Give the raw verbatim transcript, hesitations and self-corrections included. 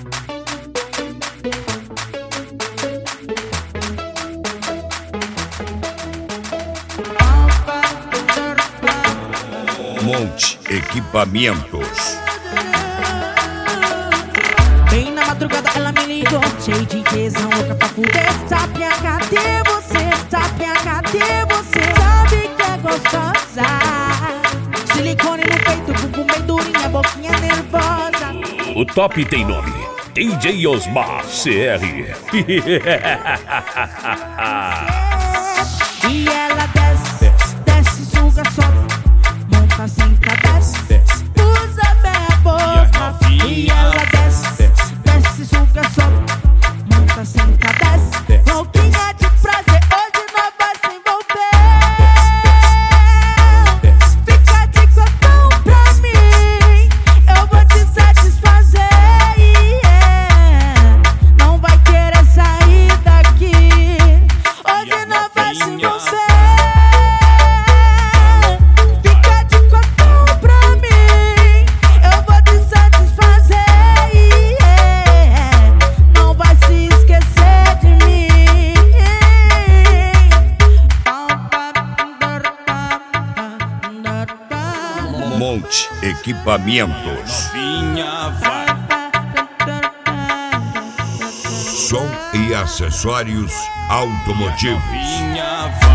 Monte Equipamentos. Bem na madrugada ela me ligou, cheio de tesão, louca pra fuder. Sapinha, cadê você? Sapinha, cadê você? Sabe que é gostosa. Silicone no peito, bumbum bem durinha, boquinha nervosa. O top tem nome: D J Osmar C R. E ela desce, desce, suga, sobe, monta, senta, desce, usa bem a boca. E ela desce, desce, suga, sobe, monta, senta, desce, louquinha de prazer, hoje nós vai se envolver. Fica de cotão pra mim, eu vou te satisfazer, yeah. Não vai querer sair daqui, hoje nós vai se envolver. Fica de cotão pra mim, eu vou te satisfazer, yeah. Não vai se esquecer de mim. Monte Equipamentos. Novinha vai. Som e acessórios automotivos. Novinha vai.